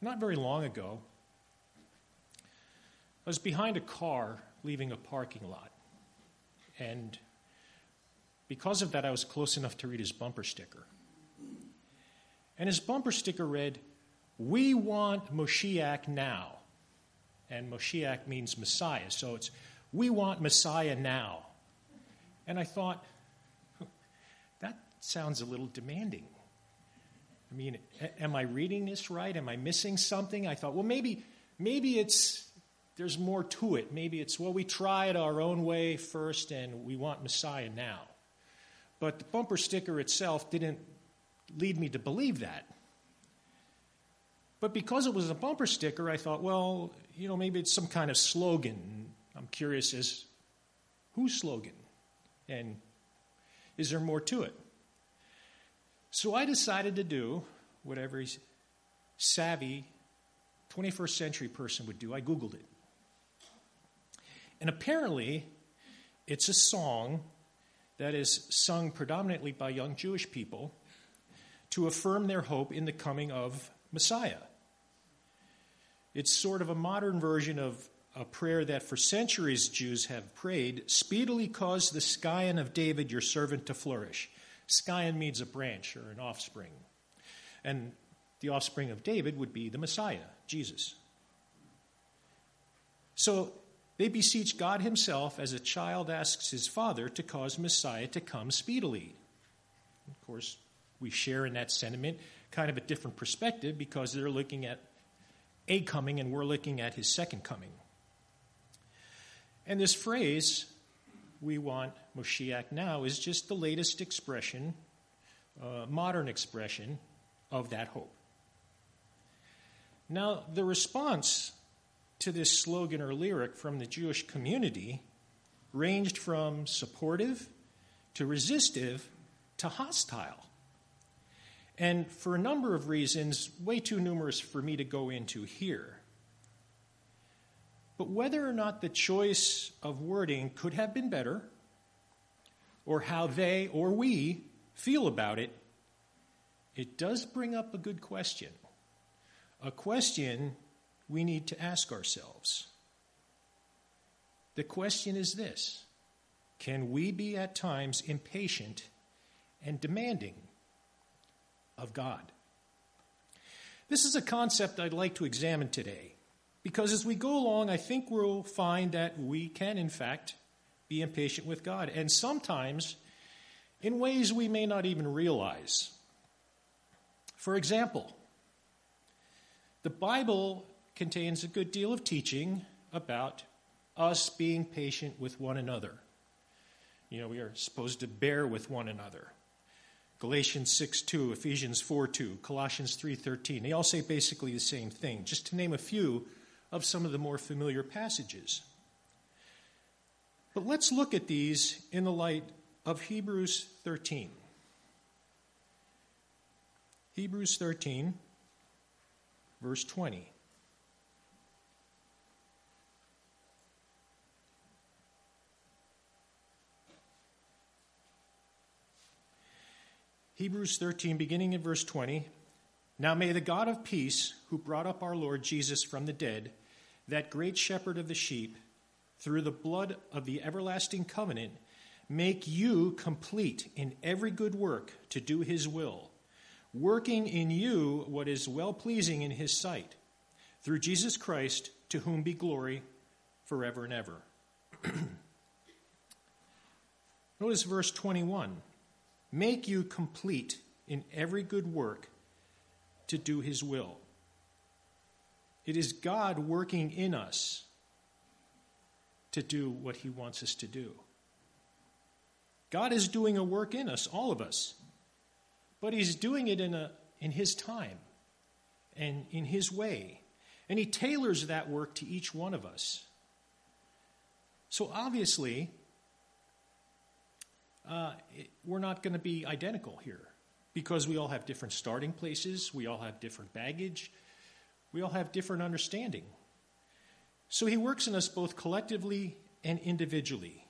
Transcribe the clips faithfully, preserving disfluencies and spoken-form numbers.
not very long ago, I was behind a car leaving a parking lot. And because of that, I was close enough to read his bumper sticker. And his bumper sticker read, "We want Moshiach now." And Moshiach means Messiah. So it's, "We want Messiah now." And I thought, that sounds a little demanding. I mean, am I reading this right? Am I missing something? I thought, well, maybe maybe it's, there's more to it. Maybe it's, well, we try it our own way first and we want Messiah now. But the bumper sticker itself didn't lead me to believe that. But because it was a bumper sticker, I thought, well, you know, maybe it's some kind of slogan. I'm curious as whose slogan? And is there more to it? So I decided to do what every savvy twenty-first century person would do. I Googled it. And apparently, it's a song that is sung predominantly by young Jewish people to affirm their hope in the coming of Messiah. It's sort of a modern version of a prayer that for centuries Jews have prayed: "Speedily cause the scion of David, your servant, to flourish." Scion means a branch or an offspring. And the offspring of David would be the Messiah, Jesus. So they beseech God himself as a child asks his father to cause Messiah to come speedily. Of course, we share in that sentiment, kind of a different perspective, because they're looking at a coming and we're looking at his second coming. And this phrase, "we want Moshiach now," is just the latest expression, uh, modern expression of that hope. Now, the response to this slogan or lyric from the Jewish community ranged from supportive to resistive to hostile. And for a number of reasons, way too numerous for me to go into here. But whether or not the choice of wording could have been better, or how they or we feel about it, it does bring up a good question. A question we need to ask ourselves. The question is this: can we be at times impatient and demanding of God? This is a concept I'd like to examine today, because as we go along, I think we'll find that we can, in fact, be impatient with God, and sometimes in ways we may not even realize. For example, the Bible contains a good deal of teaching about us being patient with one another. You know, we are supposed to bear with one another. Galatians six two, Ephesians four two, Colossians three thirteen. They all say basically the same thing, just to name a few of some of the more familiar passages. But let's look at these in the light of Hebrews thirteen. Hebrews thirteen, verse twenty. Hebrews thirteen, beginning in verse twenty. "Now may the God of peace, who brought up our Lord Jesus from the dead, that great shepherd of the sheep, through the blood of the everlasting covenant, make you complete in every good work to do his will, working in you what is well-pleasing in his sight, through Jesus Christ, to whom be glory forever and ever." Notice verse twenty-one. "Make you complete in every good work to do his will." It is God working in us to do what he wants us to do. God is doing a work in us, all of us, but he's doing it in a in his time and in his way, and he tailors that work to each one of us. So obviously, uh, it, we're not going to be identical here, because we all have different starting places, we all have different baggage, we all have different understanding. So he works in us both collectively and individually.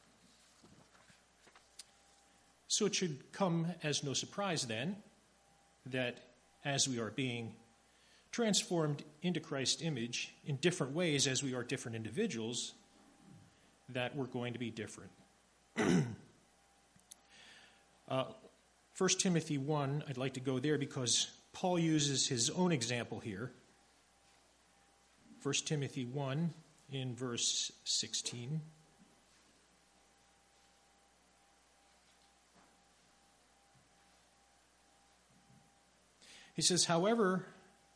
So it should come as no surprise then that as we are being transformed into Christ's image in different ways as we are different individuals, that we're going to be different. uh, First Timothy one, I'd like to go there because Paul uses his own example here. First Timothy one in verse sixteen. He says, however,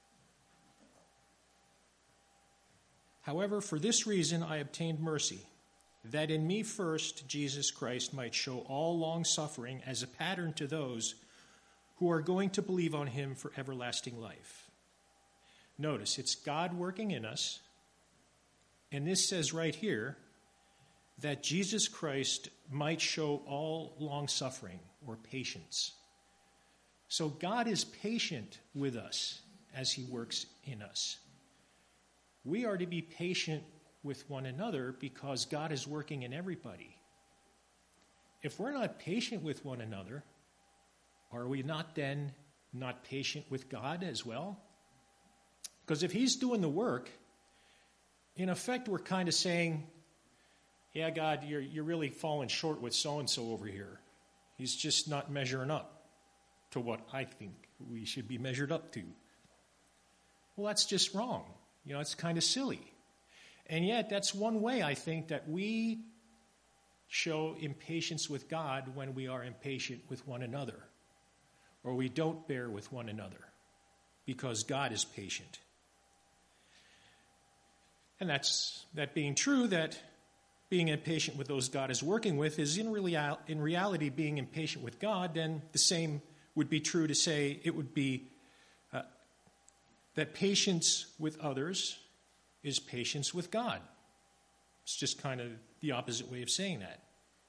however, for this reason I obtained mercy, that in me first Jesus Christ might show all long-suffering as a pattern to those who are going to believe on him for everlasting life. Notice, it's God working in us, and this says right here that Jesus Christ might show all long-suffering or patience. So God is patient with us as he works in us. We are to be patient with one another because God is working in everybody. If we're not patient with one another, are we not then not patient with God as well? Because if he's doing the work, in effect we're kind of saying, yeah, God, you're, you're really falling short with so-and-so over here. He's just not measuring up to what I think we should be measured up to. Well, that's just wrong. You know, it's kind of silly. And yet, that's one way, I think, that we show impatience with God when we are impatient with one another, or we don't bear with one another, because God is patient. And that's that being true, that being impatient with those God is working with is in, real, in reality being impatient with God, then the same would be true to say it would be uh, that patience with others is patience with God. It's just kind of the opposite way of saying that.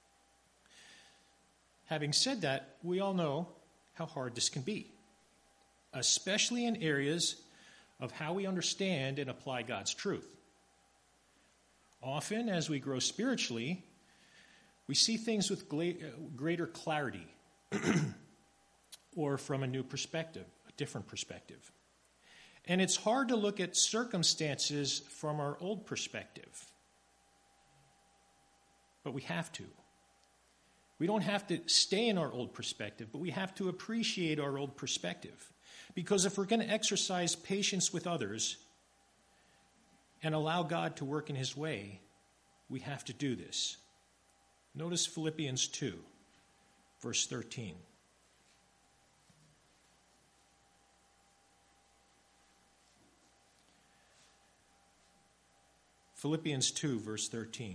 Having said that, we all know how hard this can be, especially in areas of how we understand and apply God's truth. Often, as we grow spiritually, we see things with greater clarity or from a new perspective, a different perspective. And it's hard to look at circumstances from our old perspective. But we have to. We don't have to stay in our old perspective, but we have to appreciate our old perspective. Because if we're going to exercise patience with others and allow God to work in his way, we have to do this. Notice Philippians two, verse thirteen. Philippians two, verse thirteen.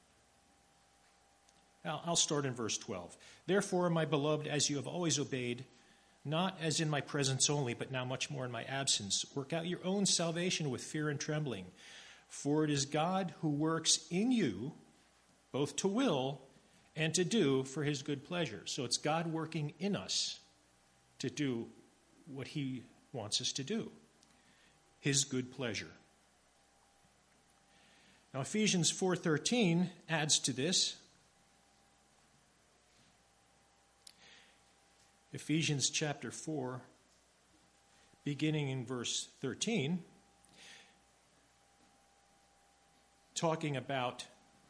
Now, I'll start in verse twelve. Therefore, my beloved, as you have always obeyed, not as in my presence only, but now much more in my absence, work out your own salvation with fear and trembling. For it is God who works in you, both to will and to do for his good pleasure. So it's God working in us to do what he wants us to do, his good pleasure. Now, Ephesians four thirteen adds to this. Ephesians chapter four, beginning in verse thirteen, talking about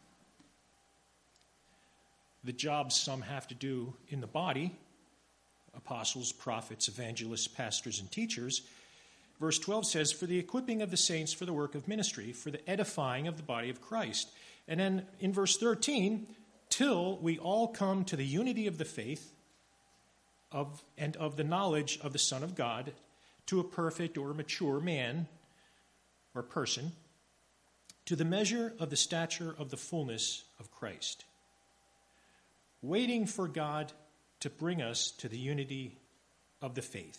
the jobs some have to do in the body, apostles, prophets, evangelists, pastors, and teachers. Verse twelve says, for the equipping of the saints for the work of ministry, for the edifying of the body of Christ. And then in verse thirteen, till we all come to the unity of the faith of and of the knowledge of the Son of God, to a perfect or mature man or person, to the measure of the stature of the fullness of Christ, waiting for God to bring us to the unity of the faith.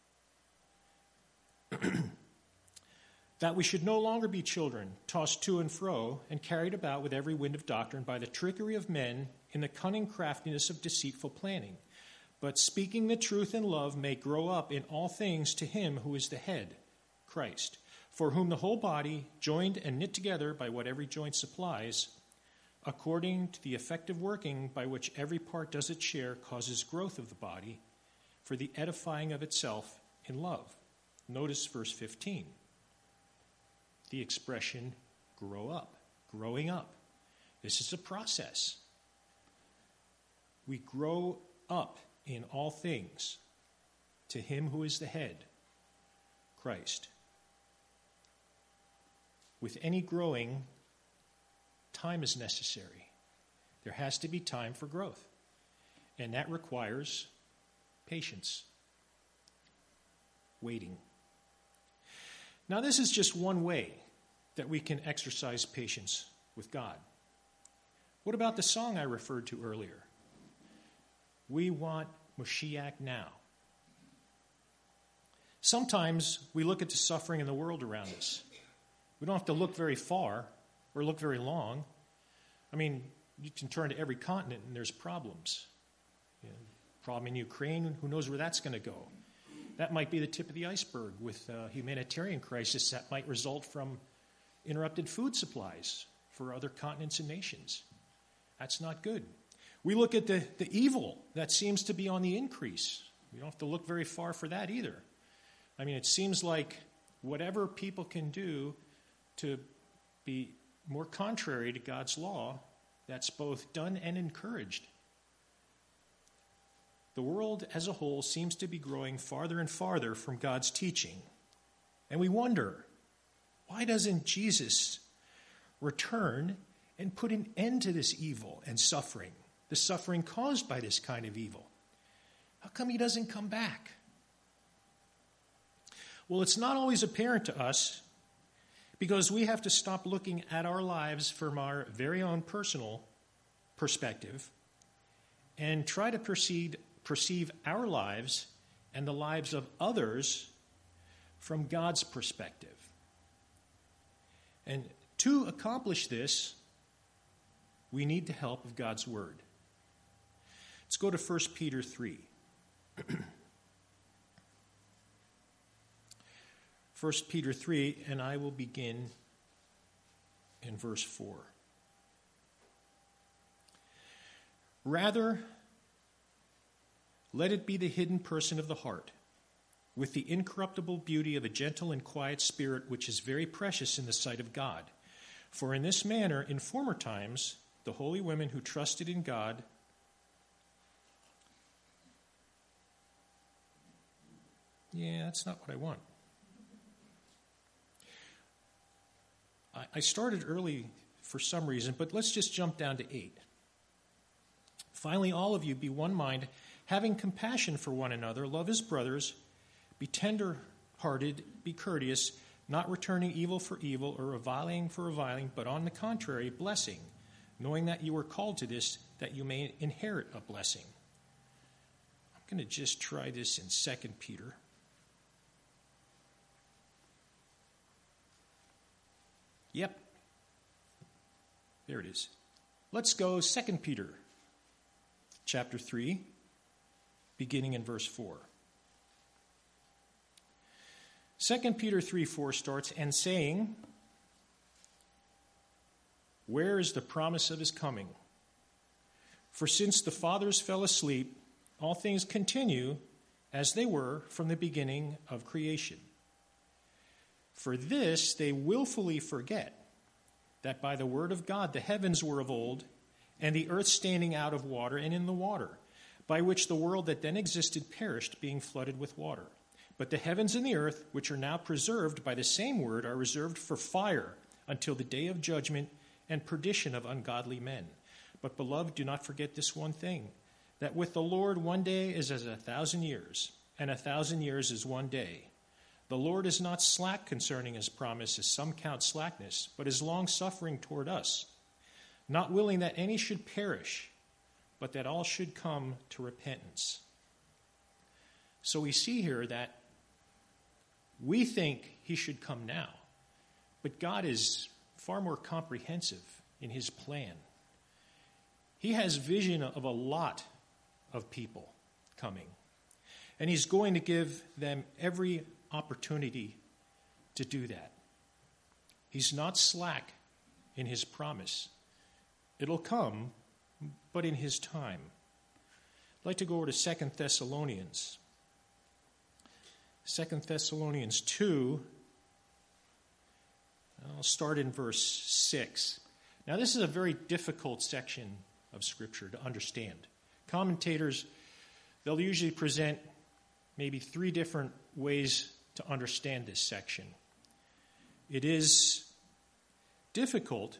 That we should no longer be children, tossed to and fro and carried about with every wind of doctrine by the trickery of men in the cunning craftiness of deceitful planning, but speaking the truth in love may grow up in all things to him who is the head, Christ, for whom the whole body, joined and knit together by what every joint supplies, according to the effective working by which every part does its share, causes growth of the body for the edifying of itself in love. Notice verse fifteen. The expression grow up, growing up. This is a process. We grow up in all things to him who is the head, Christ. With any growing, time is necessary. There has to be time for growth. And that requires patience, waiting. Now, this is just one way that we can exercise patience with God. What about the song I referred to earlier? We want Moshiach now. Sometimes we look at the suffering in the world around us. We don't have to look very far or look very long. I mean, you can turn to every continent and there's problems. You know, problem in Ukraine, who knows where that's going to go? That might be the tip of the iceberg with a humanitarian crisis that might result from interrupted food supplies for other continents and nations. That's not good. We look at the, the evil that seems to be on the increase. We don't have to look very far for that either. I mean, it seems like whatever people can do to be more contrary to God's law, that's both done and encouraged. The world as a whole seems to be growing farther and farther from God's teaching. And we wonder, why doesn't Jesus return and put an end to this evil and suffering, the suffering caused by this kind of evil? How come he doesn't come back? Well, it's not always apparent to us because we have to stop looking at our lives from our very own personal perspective and try to perceive, perceive our lives and the lives of others from God's perspective. And to accomplish this, we need the help of God's word. Let's go to First Peter three. First Peter three, and I will begin in verse four. Rather, let it be the hidden person of the heart, with the incorruptible beauty of a gentle and quiet spirit, which is very precious in the sight of God. For in this manner, in former times, the holy women who trusted in God Yeah, that's not what I want. I, I started early for some reason, but let's just jump down to eight. Finally, all of you be one mind, having compassion for one another, love as brothers, be tender-hearted, be courteous, not returning evil for evil or reviling for reviling, but on the contrary, blessing, knowing that you were called to this, that you may inherit a blessing. I'm going to just try this in Second Peter. Yep. There it is. Let's go Second Peter chapter three, beginning in verse four. Second Peter three four starts, and saying, where is the promise of his coming? For since the fathers fell asleep, all things continue as they were from the beginning of creation. For this they willfully forget that by the word of God the heavens were of old, and the earth standing out of water and in the water, by which the world that then existed perished, being flooded with water. But the heavens and the earth, which are now preserved by the same word, are reserved for fire until the day of judgment and perdition of ungodly men. But, beloved, do not forget this one thing, that with the Lord one day is as a thousand years, and a thousand years is one day. The Lord is not slack concerning his promise, as some count slackness, but is long-suffering toward us, not willing that any should perish, but that all should come to repentance. So we see here that we think he should come now, but God is far more comprehensive in his plan. He has vision of a lot of people coming, and he's going to give them every opportunity to do that. He's not slack in his promise. It'll come, but in his time. I'd like to go over to Second Thessalonians. Second Thessalonians two, I'll start in verse six. Now, this is a very difficult section of Scripture to understand. Commentators, they'll usually present maybe three different ways to understand this section. It is difficult,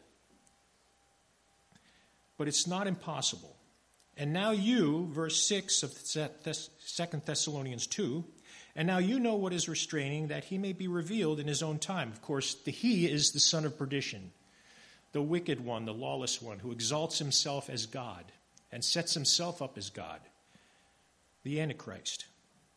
but it's not impossible. And now you, verse six of Second Thessalonians two, and now you know what is restraining, that he may be revealed in his own time. Of course, the he is the son of perdition, the wicked one, the lawless one, who exalts himself as God and sets himself up as God, the Antichrist,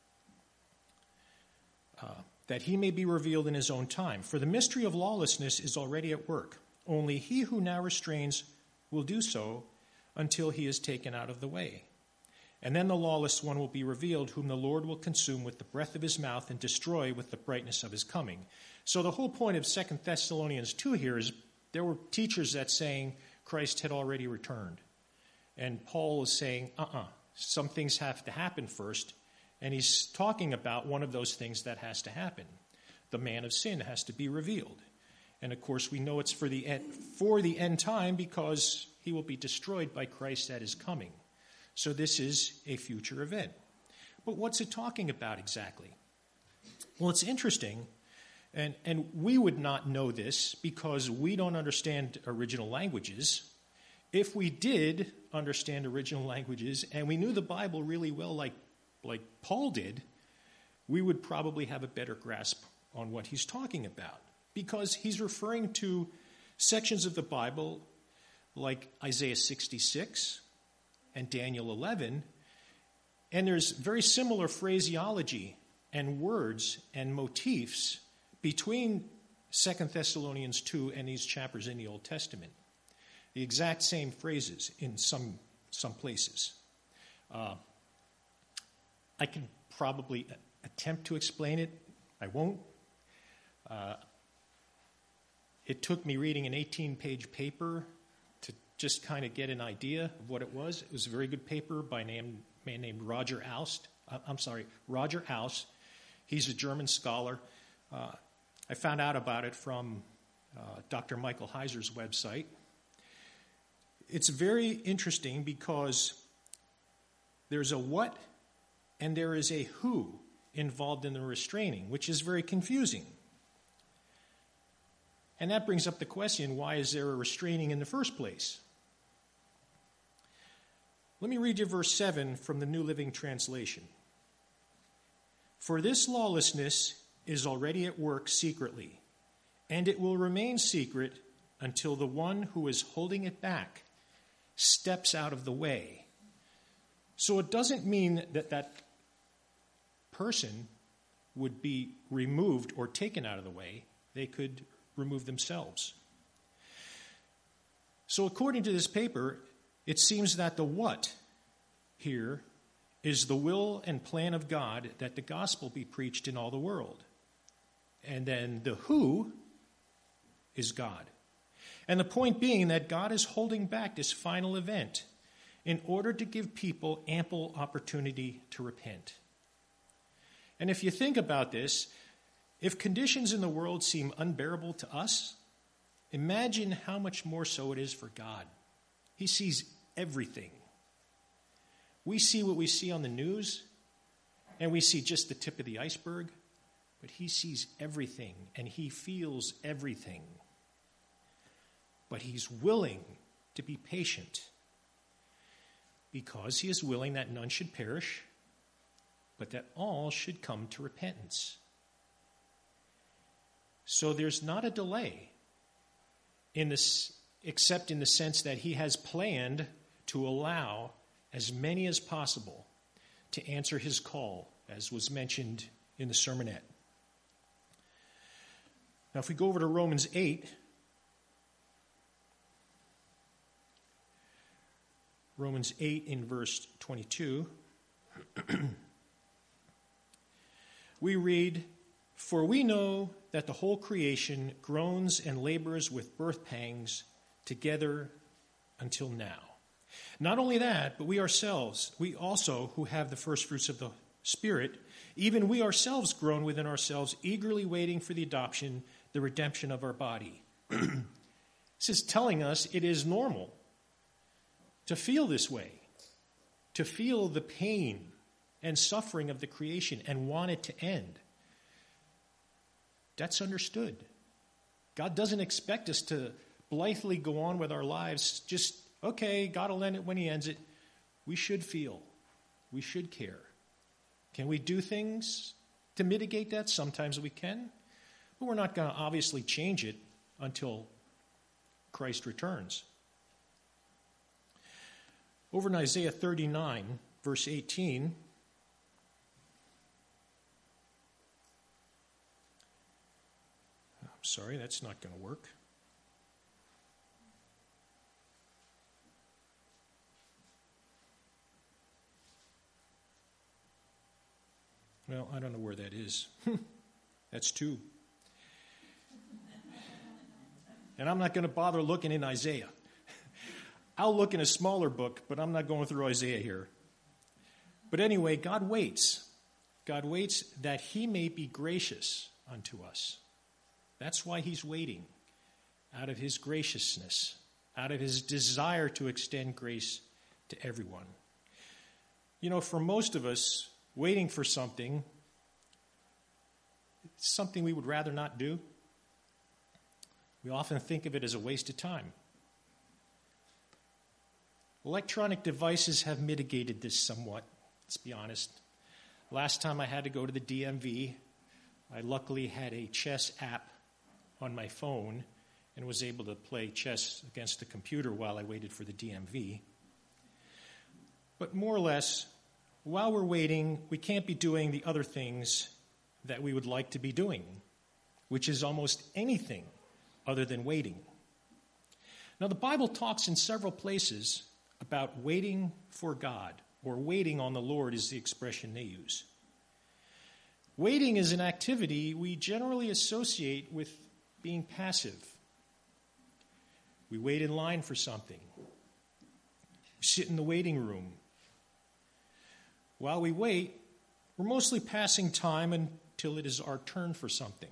uh, that he may be revealed in his own time. For the mystery of lawlessness is already at work. Only he who now restrains will do so until he is taken out of the way. And then the lawless one will be revealed, whom the Lord will consume with the breath of his mouth and destroy with the brightness of his coming. So the whole point of Second Thessalonians two here is there were teachers that saying Christ had already returned. And Paul is saying, uh-uh, some things have to happen first. And he's talking about one of those things that has to happen. The man of sin has to be revealed. And of course, we know it's for the end, for the end time because he will be destroyed by Christ at his coming. So this is a future event. But what's it talking about exactly? Well, it's interesting, and, and we would not know this because we don't understand original languages. If we did understand original languages and we knew the Bible really well like, like Paul did, we would probably have a better grasp on what he's talking about because he's referring to sections of the Bible like Isaiah sixty-six and Daniel eleven, and there's very similar phraseology and words and motifs between Second Thessalonians two and these chapters in the Old Testament. The exact same phrases in some some places. Uh, I can probably attempt to explain it. I won't. Uh, it took me reading an eighteen-page paper to just kind of get an idea of what it was. It was a very good paper by a man named Roger Aust. I'm sorry, Roger Aust. He's a German scholar. Uh, I found out about it from uh, Doctor Michael Heiser's website. It's very interesting because there's a what and there is a who involved in the restraining, which is very confusing. And that brings up the question, why is there a restraining in the first place? Let me read you verse seven from the New Living Translation. For this lawlessness is already at work secretly, and it will remain secret until the one who is holding it back steps out of the way. So it doesn't mean that that person would be removed or taken out of the way. They could remove themselves. So according to this paper, it seems that the what here is the will and plan of God that the gospel be preached in all the world. And then the who is God. And the point being that God is holding back this final event in order to give people ample opportunity to repent. And if you think about this, if conditions in the world seem unbearable to us, imagine how much more so it is for God. He sees everything. We see what we see on the news, and we see just the tip of the iceberg, but he sees everything, and he feels everything. But he's willing to be patient because he is willing that none should perish, but that all should come to repentance. So there's not a delay in this, except in the sense that he has planned to allow as many as possible to answer his call, as was mentioned in the sermonette. Now, if we go over to Romans eight, Romans eight in verse twenty-two, we read, "For we know that the whole creation groans and labors with birth pangs together until now. Not only that, but we ourselves, we also who have the first fruits of the Spirit, even we ourselves groan within ourselves, eagerly waiting for the adoption, the redemption of our body. This is telling us it is normal to feel this way, to feel the pain and suffering of the creation and want it to end. That's understood. God doesn't expect us to blithely go on with our lives. Just, okay, God will end it when he ends it. We should feel. We should care. Can we do things to mitigate that? Sometimes we can. But we're not going to obviously change it until Christ returns. Over in Isaiah thirty-nine, verse eighteen, I'm sorry, that's not going to work. Well, I don't know where that is. That's two. And I'm not going to bother looking in Isaiah. I'll look in a smaller book, but I'm not going through Isaiah here. But anyway, God waits. God waits that he may be gracious unto us. That's why he's waiting, out of his graciousness, out of his desire to extend grace to everyone. You know, for most of us, waiting for something, it's something we would rather not do. We often think of it as a waste of time. Electronic devices have mitigated this somewhat, let's be honest. Last time I had to go to the D M V, I luckily had a chess app on my phone and was able to play chess against the computer while I waited for the D M V. But more or less, while we're waiting, we can't be doing the other things that we would like to be doing, which is almost anything other than waiting. Now, the Bible talks in several places about waiting for God, or waiting on the Lord is the expression they use. Waiting is an activity we generally associate with being passive. We wait in line for something. We sit in the waiting room. While we wait, we're mostly passing time until it is our turn for something.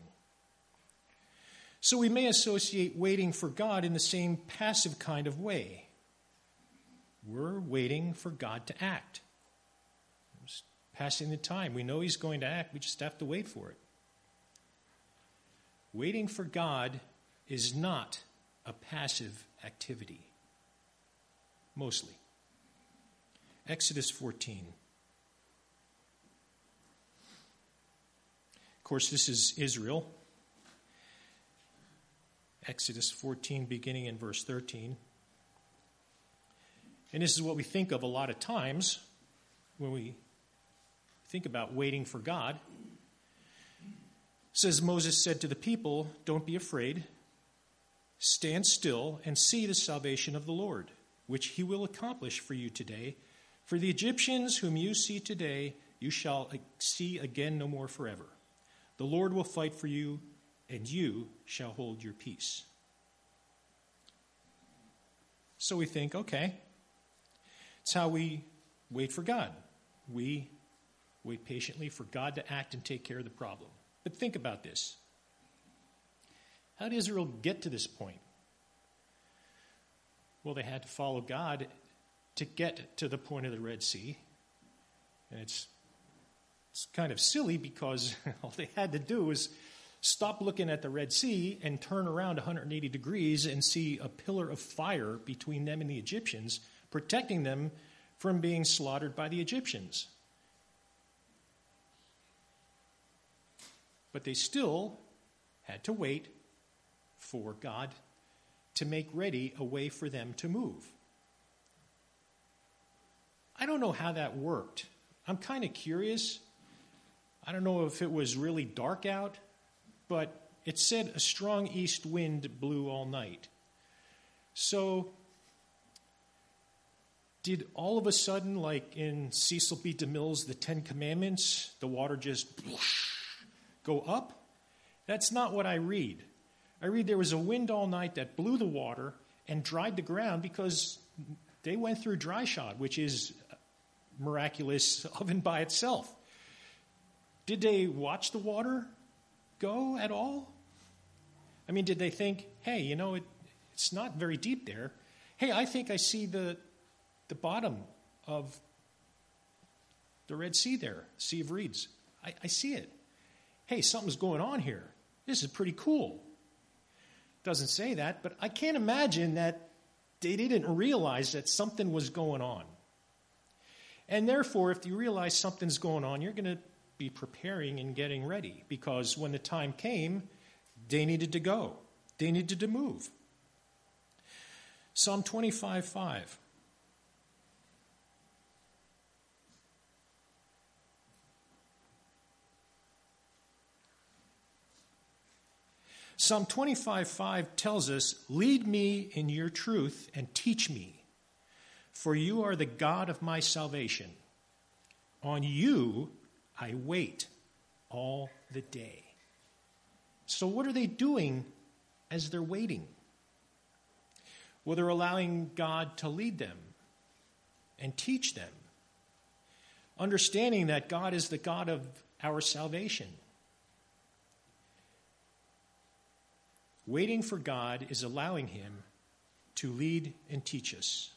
So we may associate waiting for God in the same passive kind of way. We're waiting for God to act. We're just passing the time. We know he's going to act. We just have to wait for it. Waiting for God is not a passive activity. Mostly. Exodus fourteen. Of course, this is Israel. Exodus fourteen, beginning in verse thirteen. And this is what we think of a lot of times when we think about waiting for God. It says, Moses said to the people, "Don't be afraid. Stand still and see the salvation of the Lord, which he will accomplish for you today. For the Egyptians whom you see today, you shall see again no more forever. The Lord will fight for you, and you shall hold your peace." So we think, okay, it's how we wait for God. We wait patiently for God to act and take care of the problem. But think about this. How did Israel get to this point? Well, they had to follow God to get to the point of the Red Sea. And it's, it's kind of silly because all they had to do was stop looking at the Red Sea and turn around one hundred eighty degrees and see a pillar of fire between them and the Egyptians, protecting them from being slaughtered by the Egyptians. But they still had to wait for God to make ready a way for them to move. I don't know how that worked. I'm kind of curious. I don't know if it was really dark out, but it said a strong east wind blew all night. So did all of a sudden, like in Cecil B. DeMille's The Ten Commandments, the water just whoosh, go up? That's not what I read. I read there was a wind all night that blew the water and dried the ground because they went through dry shod, which is a miraculous oven by itself. Did they watch the water go at all? I mean, did they think, hey, you know, it, it's not very deep there. Hey, I think I see the, the bottom of the Red Sea there, Sea of Reeds. I, I see it. Hey, something's going on here. This is pretty cool. Doesn't say that, but I can't imagine that they didn't realize that something was going on. And therefore, if you realize something's going on, you're going to be preparing and getting ready, because when the time came, they needed to go. They needed to move. Psalm twenty-five five. Psalm twenty-five five tells us, "Lead me in your truth and teach me, for you are the God of my salvation. On you I wait all the day." So what are they doing as they're waiting? Well, they're allowing God to lead them and teach them, understanding that God is the God of our salvation. Waiting for God is allowing him to lead and teach us.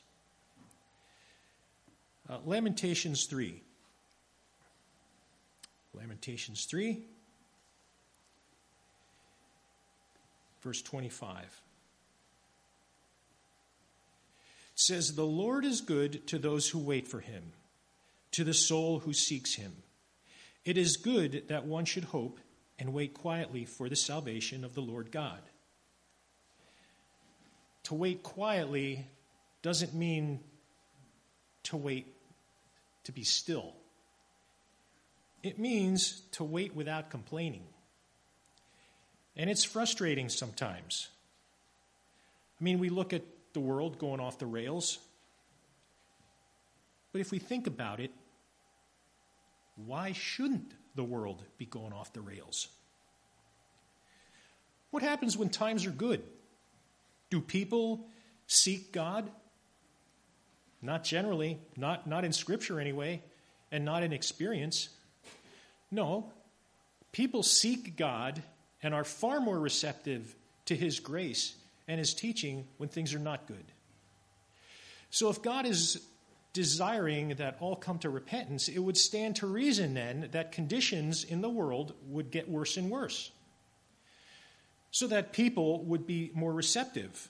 Uh, Lamentations three. Lamentations three, verse twenty-five. It says, "The Lord is good to those who wait for him, to the soul who seeks him. It is good that one should hope and wait quietly for the salvation of the Lord God." To wait quietly doesn't mean to wait to be still. It means to wait without complaining. And it's frustrating sometimes. I mean, we look at the world going off the rails. But if we think about it, why shouldn't the world be going off the rails? What happens when times are good? Do people seek God? Not generally, not, not in Scripture anyway, and not in experience. No, people seek God and are far more receptive to his grace and his teaching when things are not good. So if God is desiring that all come to repentance, it would stand to reason then that conditions in the world would get worse and worse, so that people would be more receptive.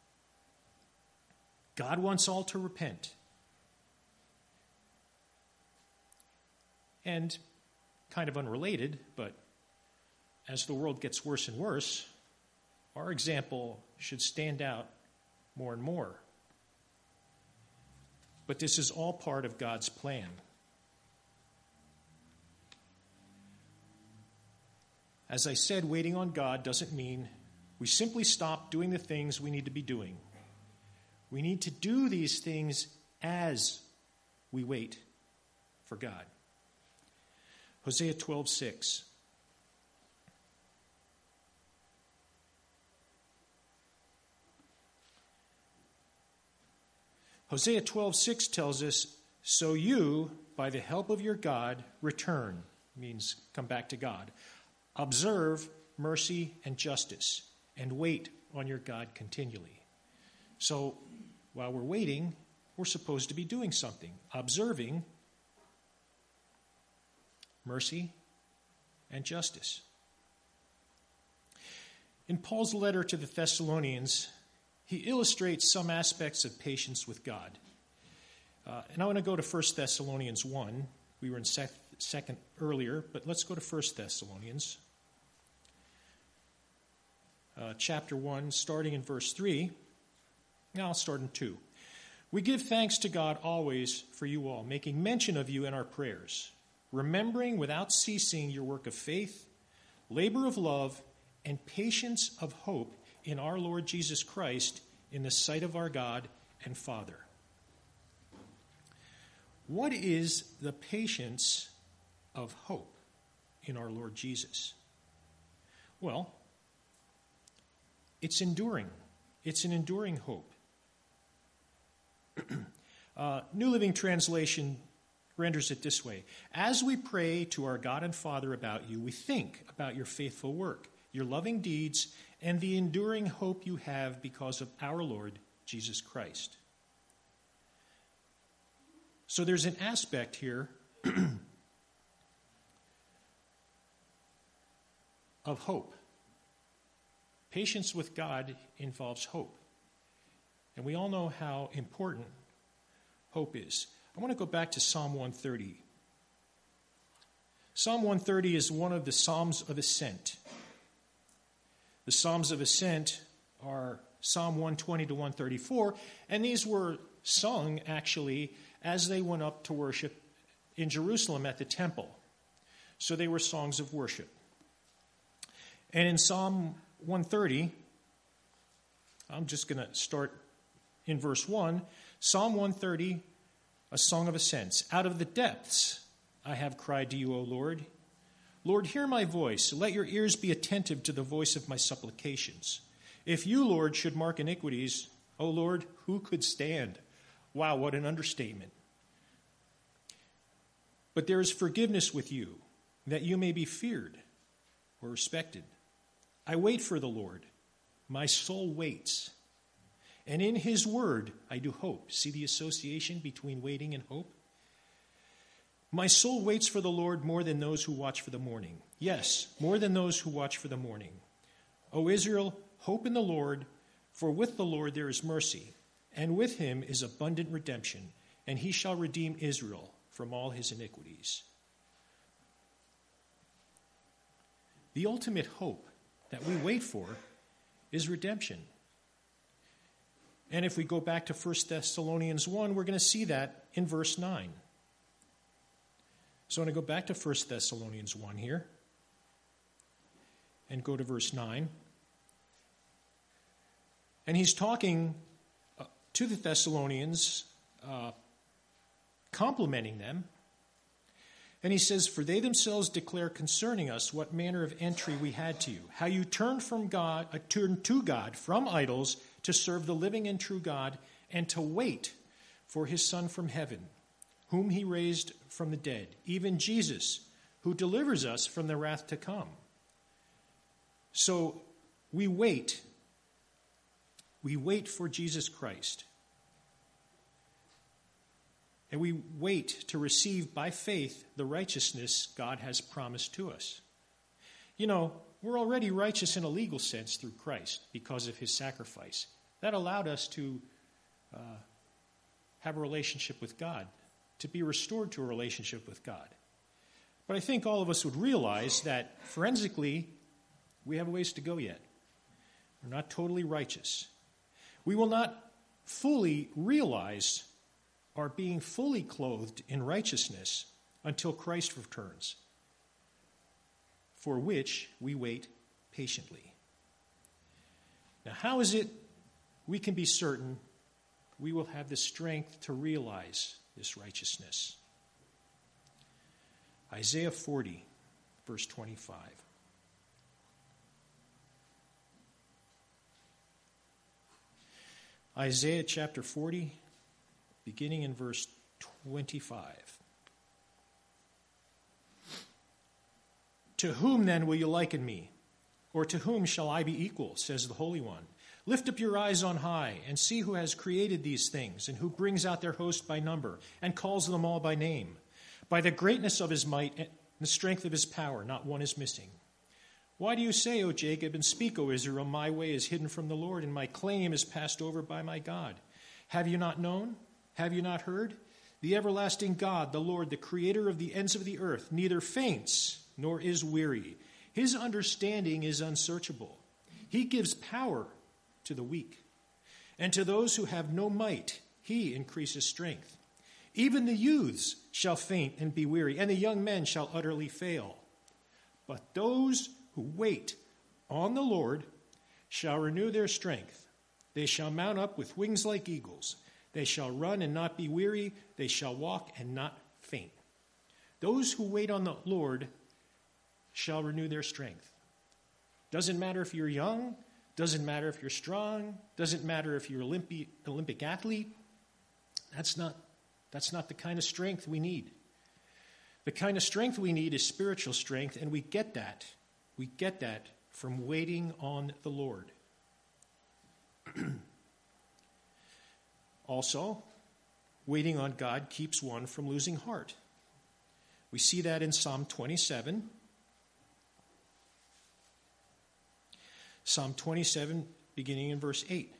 God wants all to repent. And kind of unrelated, but as the world gets worse and worse, our example should stand out more and more. But this is all part of God's plan. As I said, waiting on God doesn't mean we simply stop doing the things we need to be doing. We need to do these things as we wait for God. Hosea twelve six. Hosea twelve six tells us, "So you, by the help of your God, return," means come back to God. "Observe mercy and justice, and wait on your God continually." So while we're waiting, we're supposed to be doing something, observing mercy and justice. In Paul's letter to the Thessalonians, he illustrates some aspects of patience with God. Uh, and I want to go to First Thessalonians one. We were in sec- second earlier, but let's go to First Thessalonians. Uh, chapter one, starting in verse three. Now I'll start in two. "We give thanks to God always for you all, making mention of you in our prayers, remembering without ceasing your work of faith, labor of love, and patience of hope in our Lord Jesus Christ in the sight of our God and Father." What is the patience of hope in our Lord Jesus? Well, it's enduring. It's an enduring hope. uh, New Living Translation renders it this way: as we pray to our God and Father about you, we think about your faithful work, your loving deeds, and the enduring hope you have because of our Lord Jesus Christ. So there's an aspect here of hope. Patience with God involves hope. And we all know how important hope is. I want to go back to Psalm one thirty. Psalm one thirty is one of the Psalms of Ascent. The Psalms of Ascent are Psalm one twenty to one thirty-four, and these were sung, actually, as they went up to worship in Jerusalem at the temple. So they were songs of worship. And in Psalm one thirty, I'm just going to start in verse one. Psalm one thirty, a song of ascents. Out of the depths I have cried to you, O Lord. Lord, hear my voice. Let your ears be attentive to the voice of my supplications. If you, Lord, should mark iniquities, O Lord, who could stand? Wow, what an understatement. But there is forgiveness with you, that you may be feared or respected. I wait for the Lord. My soul waits. And in his word I do hope. See the association between waiting and hope? My soul waits for the Lord more than those who watch for the morning. Yes, more than those who watch for the morning. O Israel, hope in the Lord, for with the Lord there is mercy, and with him is abundant redemption, and he shall redeem Israel from all his iniquities. The ultimate hope that we wait for is redemption. And if we go back to First Thessalonians one, we're going to see that in verse nine. So I'm going to go back to First Thessalonians one here and go to verse nine. And he's talking uh, to the Thessalonians, uh, complimenting them. And he says, for they themselves declare concerning us what manner of entry we had to you, how you turned from God, uh, turned to God from idols to serve the living and true God, and to wait for his Son from heaven, whom he raised from the dead, even Jesus, who delivers us from the wrath to come. So we wait. We wait for Jesus Christ. And we wait to receive by faith the righteousness God has promised to us. You know, we're already righteous in a legal sense through Christ because of his sacrifice. That allowed us to uh, have a relationship with God, to be restored to a relationship with God. But I think all of us would realize that forensically, we have a ways to go yet. We're not totally righteous. We will not fully realize our being fully clothed in righteousness until Christ returns, for which we wait patiently. Now, how is it we can be certain we will have the strength to realize this righteousness? Isaiah forty, verse twenty-five. Isaiah chapter forty, beginning in verse twenty-five. To whom then will you liken me? Or to whom shall I be equal, says the Holy One? Lift up your eyes on high and see who has created these things and who brings out their host by number and calls them all by name. By the greatness of his might and the strength of his power, not one is missing. Why do you say, O Jacob, and speak, O Israel, my way is hidden from the Lord, and my claim is passed over by my God? Have you not known? Have you not heard? The everlasting God, the Lord, the creator of the ends of the earth, neither faints nor is weary. His understanding is unsearchable. He gives power to the weak, and to those who have no might, he increases strength. Even the youths shall faint and be weary, and the young men shall utterly fail. But those who wait on the Lord shall renew their strength. They shall mount up with wings like eagles. They shall run and not be weary. They shall walk and not faint. Those who wait on the Lord shall renew their strength. Doesn't matter if you're young. Doesn't matter if you're strong. Doesn't matter if you're an Olympi- Olympic athlete. That's not, that's not the kind of strength we need. The kind of strength we need is spiritual strength, and we get that. We get that from waiting on the Lord. Also, waiting on God keeps one from losing heart. We see that in Psalm twenty-seven. Psalm twenty-seven, beginning in verse eight.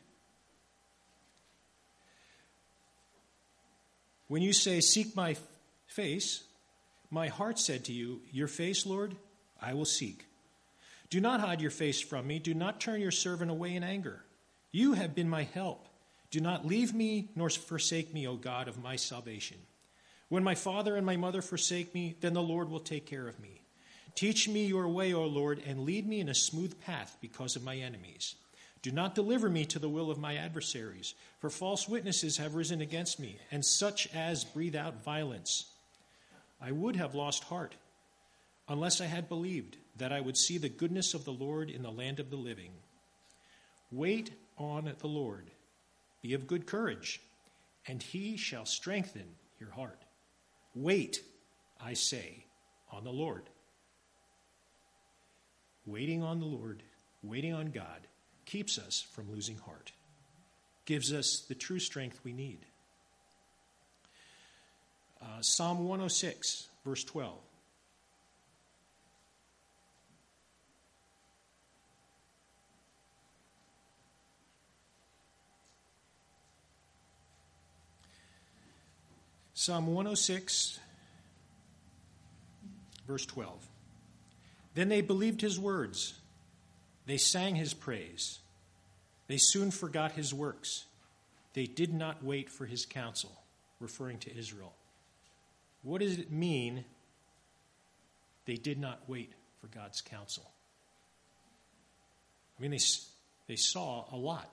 When you say, "Seek my face," my heart said to you, "Your face, Lord, I will seek." Do not hide your face from me. Do not turn your servant away in anger. You have been my help. Do not leave me nor forsake me, O God of my salvation. When my father and my mother forsake me, then the Lord will take care of me. Teach me your way, O Lord, and lead me in a smooth path because of my enemies. Do not deliver me to the will of my adversaries, for false witnesses have risen against me, and such as breathe out violence. I would have lost heart, unless I had believed that I would see the goodness of the Lord in the land of the living. Wait on the Lord. Be of good courage, and he shall strengthen your heart. Wait, I say, on the Lord. Waiting on the Lord, waiting on God, keeps us from losing heart, gives us the true strength we need. Uh, Psalm one oh six, verse twelve. Psalm one oh six, verse twelve. Then they believed his words. They sang his praise. They soon forgot his works. They did not wait for his counsel, referring to Israel. What does it mean they did not wait for God's counsel? I mean, they, they saw a lot.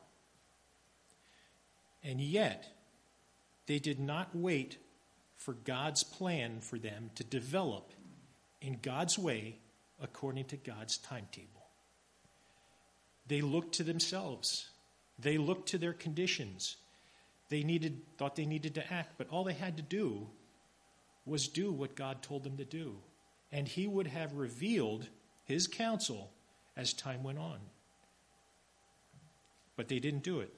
And yet, they did not wait for God's plan for them to develop in God's way according to God's timetable. They looked to themselves. They looked to their conditions. They needed, thought they needed to act, but all they had to do was do what God told them to do. And he would have revealed his counsel as time went on. But they didn't do it.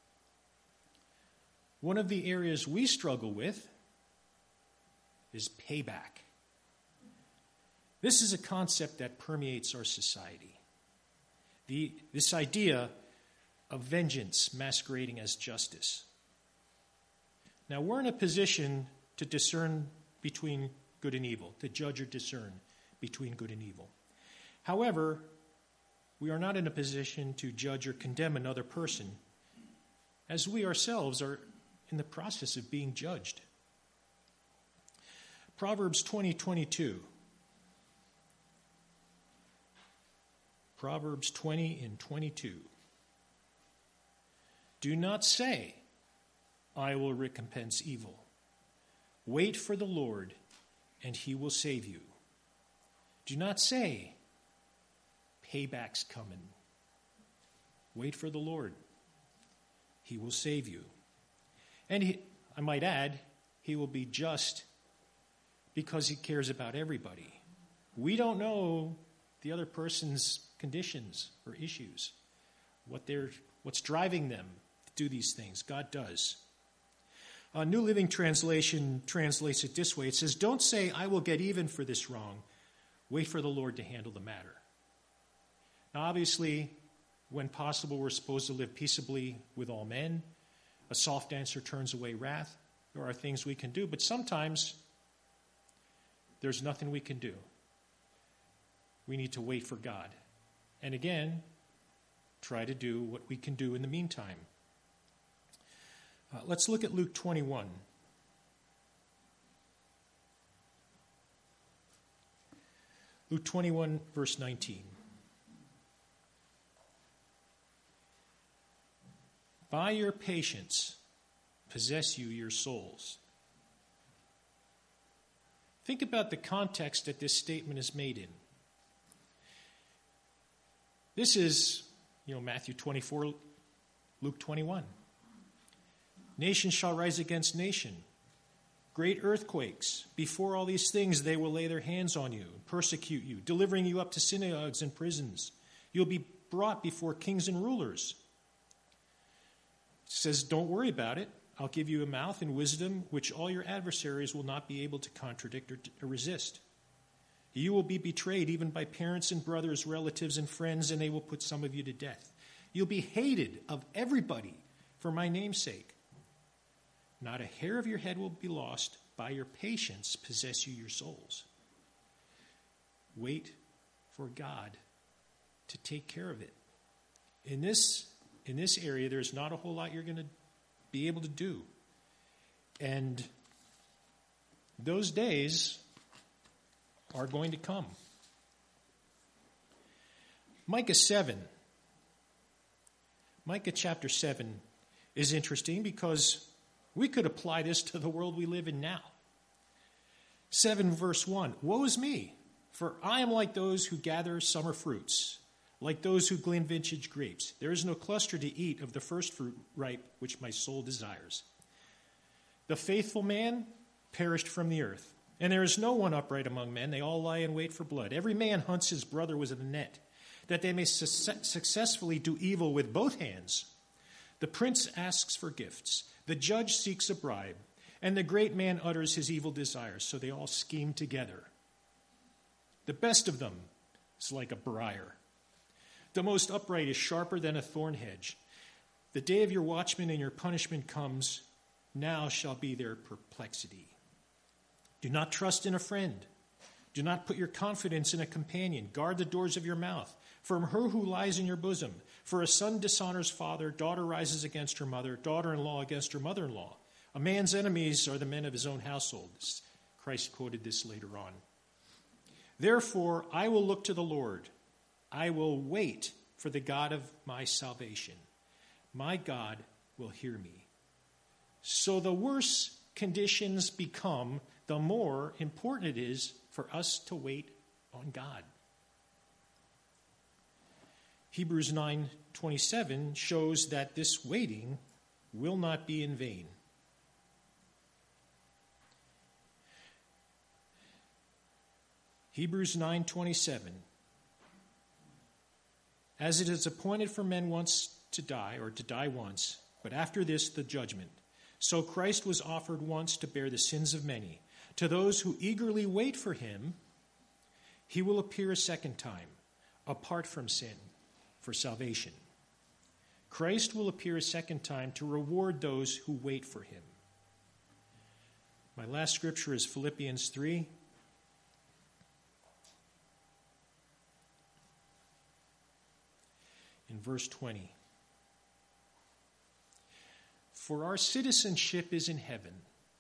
One of the areas we struggle with is payback. This is a concept that permeates our society. The, this idea of vengeance masquerading as justice. Now, we're in a position to discern between good and evil, to judge or discern between good and evil. However, we are not in a position to judge or condemn another person, as we ourselves are in the process of being judged. Proverbs twenty twenty-two. Proverbs twenty and twenty-two. Do not say, I will recompense evil. Wait for the Lord, and he will save you. Do not say, payback's coming. Wait for the Lord. He will save you. And he, I might add, he will be just because he cares about everybody. We don't know the other person's conditions or issues, what they're, what's driving them to do these things. God does. A New Living Translation translates it this way. It says, don't say, I will get even for this wrong. Wait for the Lord to handle the matter. Now, obviously, when possible, we're supposed to live peaceably with all men. A soft answer turns away wrath. There are things we can do, but sometimes there's nothing we can do. We need to wait for God. And again, try to do what we can do in the meantime. Uh, let's look at Luke twenty-one. Luke twenty-one, verse nineteen. By your patience, possess you your souls. Think about the context that this statement is made in. This is, you know, Matthew twenty-four, Luke twenty-one. Nation shall rise against nation, great earthquakes. Before all these things, they will lay their hands on you, persecute you, delivering you up to synagogues and prisons. You'll be brought before kings and rulers. It says, don't worry about it. I'll give you a mouth and wisdom which all your adversaries will not be able to contradict or, to, or resist. You will be betrayed even by parents and brothers, relatives and friends, and they will put some of you to death. You'll be hated of everybody for my name's sake. Not a hair of your head will be lost. By your patience possess you your souls. Wait for God to take care of it. In this, in this area, there's not a whole lot you're going to be able to do. And those days are going to come. Micah seven. Micah chapter seven is interesting because we could apply this to the world we live in now. seven verse one. Woe is me, for I am like those who gather summer fruits, like those who glean vintage grapes. There is no cluster to eat of the first fruit ripe, which my soul desires. The faithful man perished from the earth, and there is no one upright among men. They all lie in wait for blood. Every man hunts his brother with a net, that they may su- successfully do evil with both hands. The prince asks for gifts. The judge seeks a bribe, and the great man utters his evil desires. So they all scheme together. The best of them is like a briar. The most upright is sharper than a thorn hedge. The day of your watchman and your punishment comes. Now shall be their perplexity. Do not trust in a friend. Do not put your confidence in a companion. Guard the doors of your mouth from her who lies in your bosom. For a son dishonors father, daughter rises against her mother, daughter-in-law against her mother-in-law. A man's enemies are the men of his own household. Christ quoted this later on. Therefore, I will look to the Lord. I will wait for the God of my salvation. My God will hear me. So the worse conditions become, the more important it is for us to wait on God. Hebrews nine twenty-seven shows that this waiting will not be in vain. Hebrews nine twenty-seven. As it is appointed for men once to die, or to die once, but after this the judgment. So Christ was offered once to bear the sins of many. To those who eagerly wait for him, he will appear a second time, apart from sin, for salvation. Christ will appear a second time to reward those who wait for him. My last scripture is Philippians three. In verse twenty. For our citizenship is in heaven,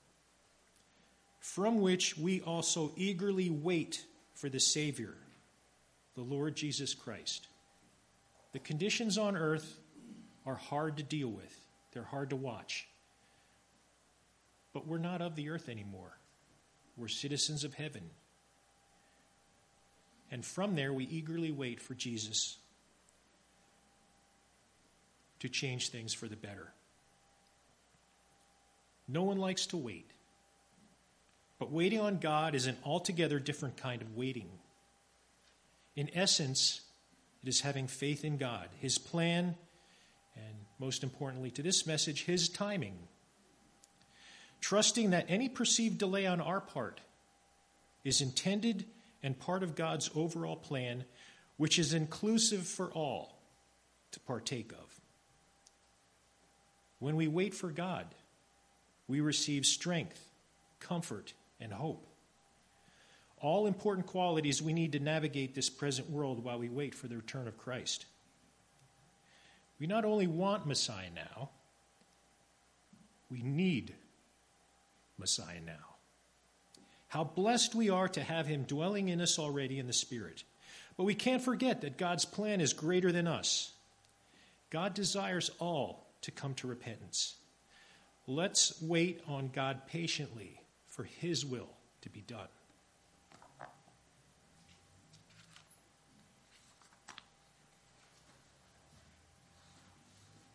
from which we also eagerly wait for the Savior, the Lord Jesus Christ. The conditions on earth are hard to deal with. They're hard to watch. But we're not of the earth anymore. We're citizens of heaven. And from there, we eagerly wait for Jesus to change things for the better. No one likes to wait. But waiting on God is an altogether different kind of waiting. In essence, it is having faith in God, his plan, and most importantly to this message, his timing. Trusting that any perceived delay on our part is intended and part of God's overall plan, which is inclusive for all to partake of. When we wait for God, we receive strength, comfort, and hope. All important qualities we need to navigate this present world while we wait for the return of Christ. We not only want Messiah now, we need Messiah now. How blessed we are to have him dwelling in us already in the Spirit. But we can't forget that God's plan is greater than us. God desires all to come to repentance. Let's wait on God patiently for his will to be done.